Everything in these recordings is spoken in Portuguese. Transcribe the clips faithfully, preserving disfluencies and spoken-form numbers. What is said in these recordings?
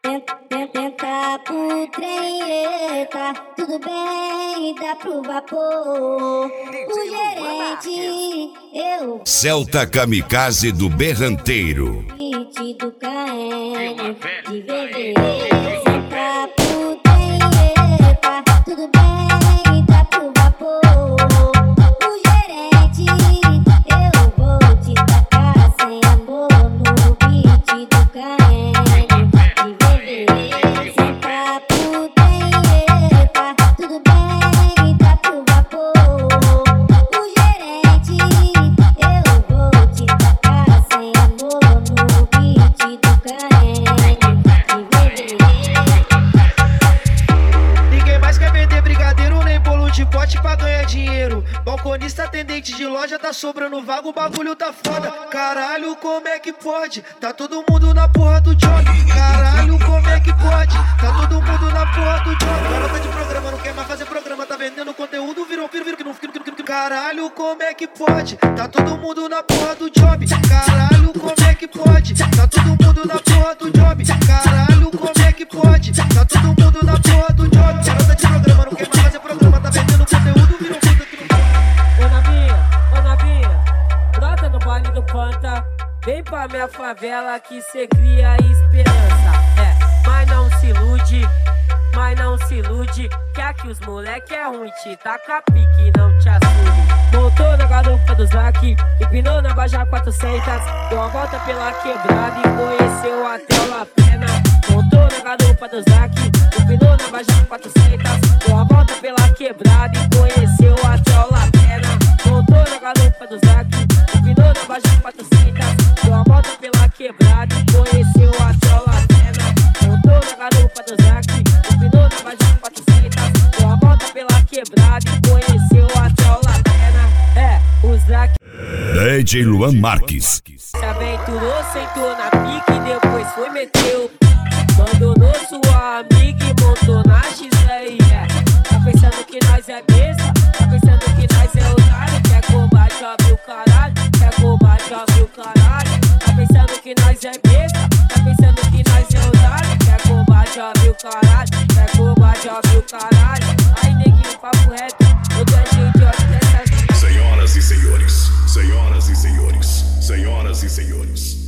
Tenta pro trem, tá tudo bem, dá pro vapor. O gerente, eu. Celta Kamikaze do Berranteiro. Do Caene, de bebê. Tenta pro trem, tá tudo bem, dá pro vapor. O gerente, eu vou te tacar sem amor no beat do Caene. Balconista, atendente de loja, tá sobrando vaga, o bagulho tá foda. Caralho, como é que pode? Tá todo mundo na porra do job. Caralho, como é que pode? Tá todo mundo na porra do job. Garota de programa, não quer mais fazer programa, tá vendendo conteúdo, virou, virou, virou, que não fica, que não fica. Caralho, como é que pode? Tá todo mundo na porra do job. Caralho, como é que pode? Tá todo mundo na porra do job. Caralho, como é que pode? Tá todo mundo na porra do job. Garota de programa, não quer mais fazer programa, tá vendendo conteúdo, virou, virou. Do Panta, vem pra minha favela que cê cria esperança. É, mas não se ilude, mas não se ilude, que aqui os moleque é ruim, te taca pique, não te assume. Montou na garupa do Zac, empinou na Baja quatrocentos, deu uma volta pela quebrada e conheceu até o La Pena. Montou na garupa do Zac, empinou na Baja quatrocentos, deu uma volta pela quebrada e conheceu até o La Pena. Montou na garupa do Zac, empinou na Baja quatrocentos, deu uma volta pela quebrada e conheceu até o La Pena. Montou na garupa do Zac, empinou na Baja quatrocentos, deu uma volta pela quebrada e conheceu até o La Pena. É, o Zac D J Luan Marques se aventurou, sentou na pique e depois foi meteu. Abandonou sua amiga e montou na X aí, é. Tá pensando que nós é besta? Tá pensando que nós é otário? Quer combate, abre o caralho. Quer combate, abre o caralho. Tá pensando que nós é besta? Tá pensando que nós é otário? Quer combate, abre o caralho. Quer combate, abre o caralho. Aí neguinho, papo reto, eu tô cheio de ódio dessa vida. Senhoras e senhores, senhoras e senhores, senhoras e senhores.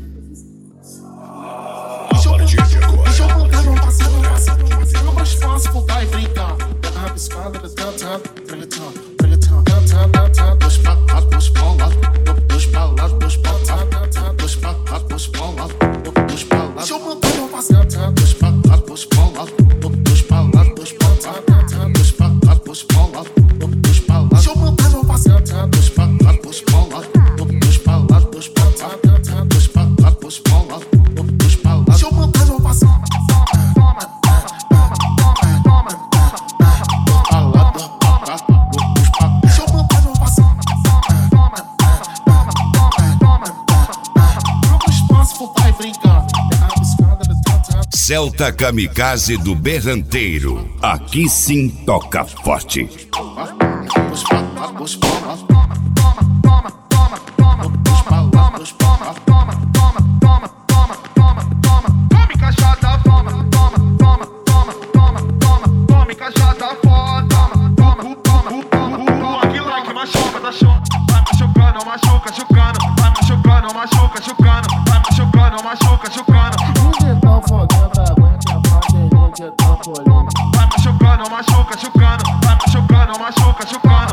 A partir de agora. Deixa eu contar meu passado, meu passado, meu passado. Não mais fácil voltar e brincar. Pegar a piscada, tantando, trilhetando, trilhetando, tantando, tantando. Dois pra lá, dois pra lá, dois pra lá, dois pra lá, dois pra lá, dois pra lá, dois pra lá. Deixa eu contar meu passado, dois pra lá, dois pra lá, dois pra lá, dois pra lá, dois pra lá, dois pra lá, dois pra lá. Deixa eu contar meu passado, dois pra lá, dois pra lá, dois pra lá, dois pra lá, dois pra lá, dois pra lá, dois pra lá. Deixa eu contar meu passado. Celta Kamikaze do Berranteiro. Aqui sim toca forte. Machuca, chucando, vai machucando, machuca, chucando, vai machucando, machuca, chucando. Vai machucando, machuca, chucando, vai machucando, machuca, chucando.